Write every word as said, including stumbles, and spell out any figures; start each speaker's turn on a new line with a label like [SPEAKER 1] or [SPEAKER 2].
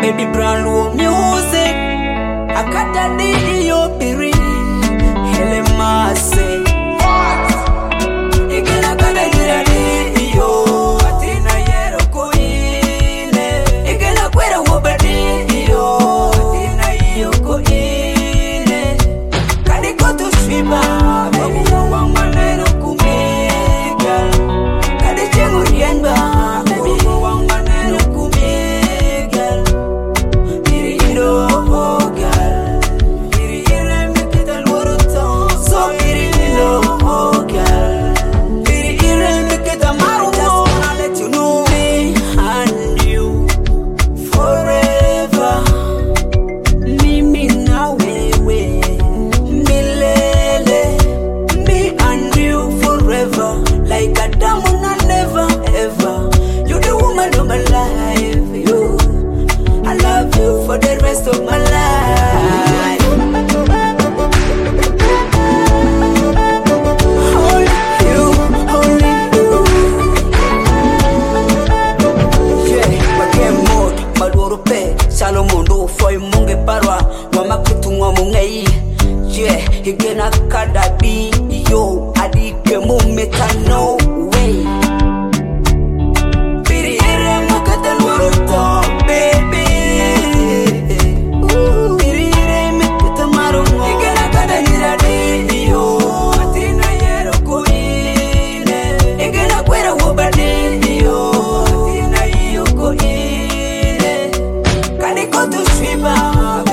[SPEAKER 1] Baby brand new music akata di yo piri hele mase igena kada gira di yo atina yero koile igena kwera wobadi yo atina yo koile kadi go to swiba babu wanga nero kumega kadi chengu rienba baby wanga nero kumega iri iro girl iri ire mekita lworuto so iri iro girl iri ire mekita maru just wanna let you know me and you forever mimi na wewe milele me and you forever like a diamond and never ever you the woman of my life you I love you for the rest of my life only you only you yeah magem mod madoro pe salomondo foi munge parwa mama kutungwa mungei yeah igena kada bi yo adike mo meta no way piri ire makata lworuto baby ooh piri ire makata maru igena kada gira di yo atina yero koile igena kwera wobadi yo atina yo koile kadi go to swiba